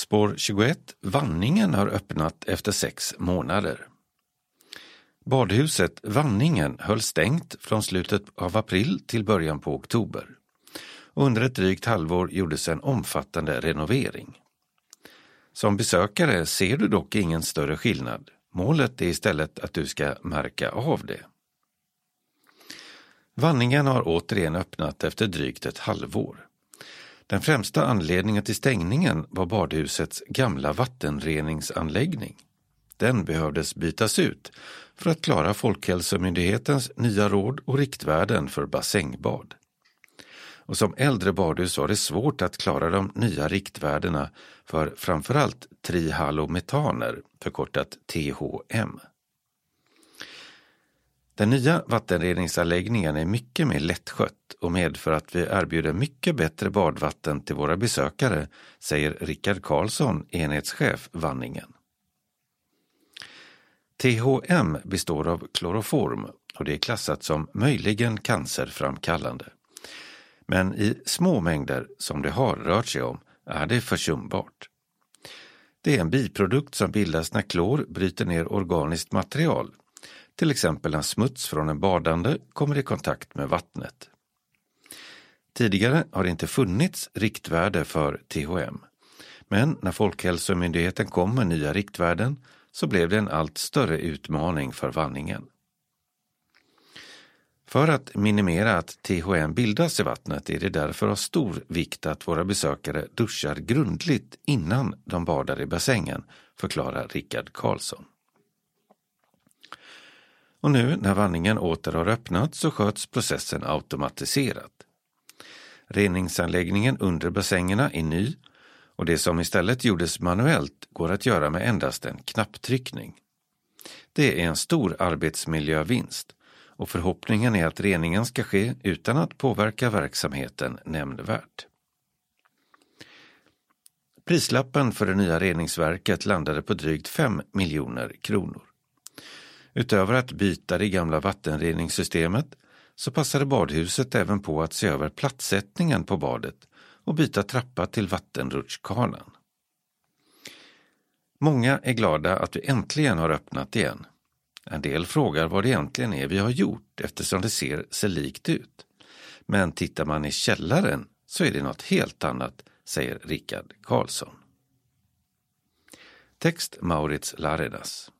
Spår 21, Vanningen har öppnat efter 6 månader. Badhuset Vanningen höll stängt från slutet av april till början på oktober. Under ett drygt halvår gjordes en omfattande renovering. Som besökare ser du dock ingen större skillnad. Målet är istället att du ska märka av det. Vanningen har återigen öppnat efter drygt ett halvår. Den främsta anledningen till stängningen var badhusets gamla vattenreningsanläggning. Den behövdes bytas ut för att klara Folkhälsomyndighetens nya råd och riktvärden för basängbad. Och som äldre badhus var det svårt att klara de nya riktvärdena för framförallt trihalometaner, förkortat THM. Den nya vattenreningsanläggningen är mycket mer lättskött och medför att vi erbjuder mycket bättre badvatten till våra besökare, säger Rickard Karlsson, enhetschef Vanningen. THM består av kloroform och det är klassat som möjligen cancerframkallande. Men i små mängder som det har rört sig om är det försumbart. Det är en biprodukt som bildas när klor bryter ner organiskt material. Till exempel när smuts från en badande kommer i kontakt med vattnet. Tidigare har det inte funnits riktvärde för THM. Men när Folkhälsomyndigheten kom med nya riktvärden så blev det en allt större utmaning för Vanningen. För att minimera att THM bildas i vattnet är det därför av stor vikt att våra besökare duschar grundligt innan de badar i bassängen, förklarar Rickard Karlsson. Och nu när Vanningen åter har öppnat så sköts processen automatiserat. Reningsanläggningen under bassängerna är ny och det som istället gjordes manuellt går att göra med endast en knapptryckning. Det är en stor arbetsmiljövinst och förhoppningen är att reningen ska ske utan att påverka verksamheten nämnvärt. Prislappen för det nya reningsverket landade på drygt 5 miljoner kronor. Utöver att byta det gamla vattenreningssystemet så passade badhuset även på att se över platssättningen på badet och byta trappa till vattenrutschkanan. Många är glada att vi äntligen har öppnat igen. En del frågar vad det egentligen är vi har gjort eftersom det ser så likt ut. Men tittar man i källaren så är det något helt annat, säger Rickard Karlsson. Text Maurits Laredas.